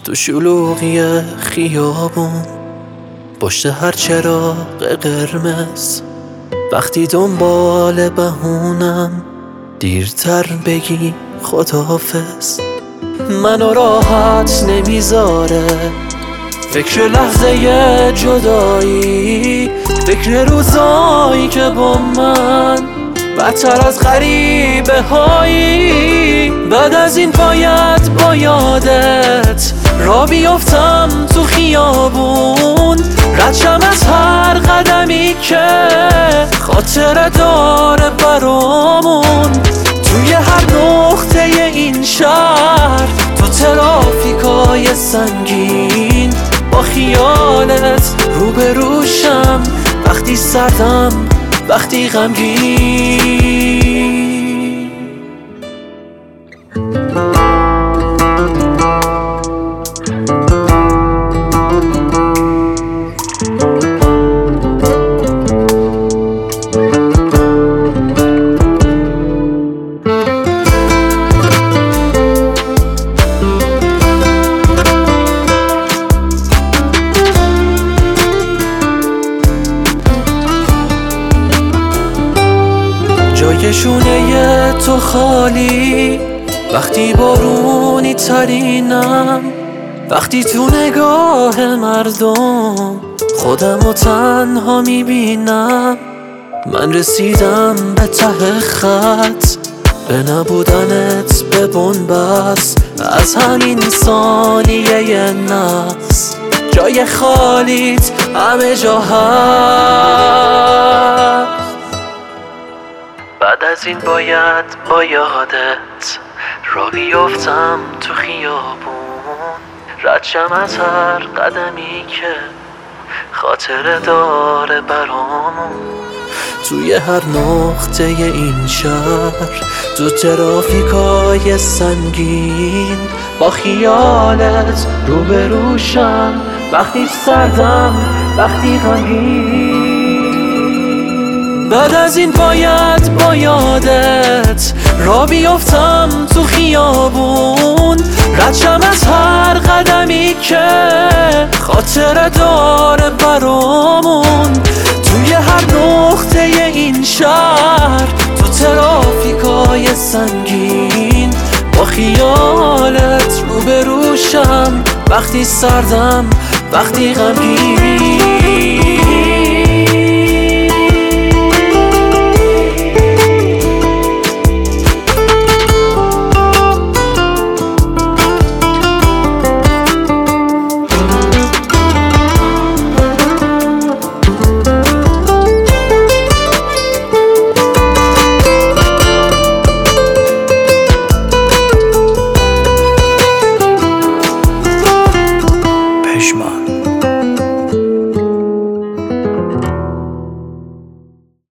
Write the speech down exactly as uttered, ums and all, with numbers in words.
تو شلوغی خیابون پشت هر چراغ قرمز، وقتی دنبال بهونم دیرتر بگی خداحافظ. منو راحت نمیذاره فکر لحظه جدایی، فکر روزایی که با من بدتر از غریبه هایی. بعد از این باید با یادت را بیفتم تو خیابون، ردشم از هر قدمی که خاطره داره برامون. توی هر نقطه این شهر، تو ترافیکای سنگین، با خیالت روبروشم وقتی سردم، وقتی غمگین. جای شونه تو خالی، وقتی بارونی ترینم، وقتی تو نگاه مردم خودمو تنها میبینم. من رسیدم به ته خط، به نبودنت به بنبست از همین ثانیه نفس. جای خالیت همه جا هست. بعد از این باید با یادت را بیفتم تو خیابون، ردشم از هر قدمی که خاطره داره برامون. توی هر نقطه این شهر، تو ترافیکای سنگین، با خیالت روبروشم وقتی سردم، وقتی غمگین. بعد از این باید با یادت را بیفتم تو خیابون، ردشم از هر قدمی که خاطره داره برامون. توی هر نقطه این شهر، تو ترافیکای سنگین، با خیالت روبروشم وقتی سردم، وقتی غمگین.